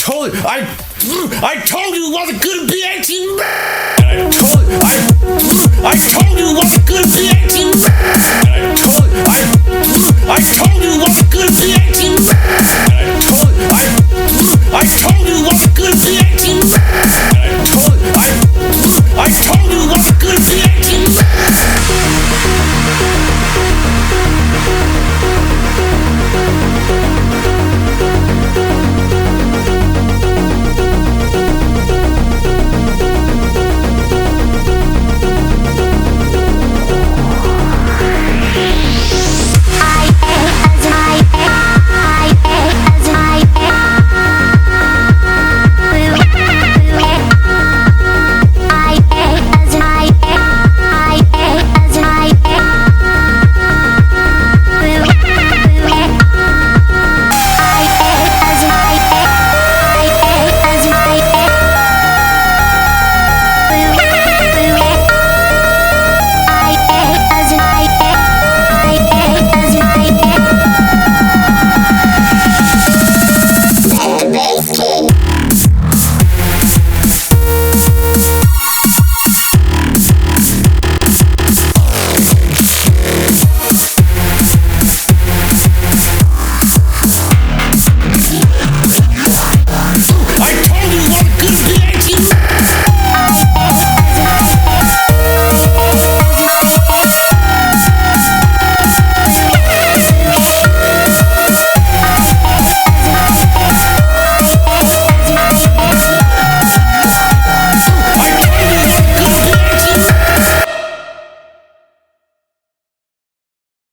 told you it wasn't good to be 18. I told you it wasn't good to be 18. I told you it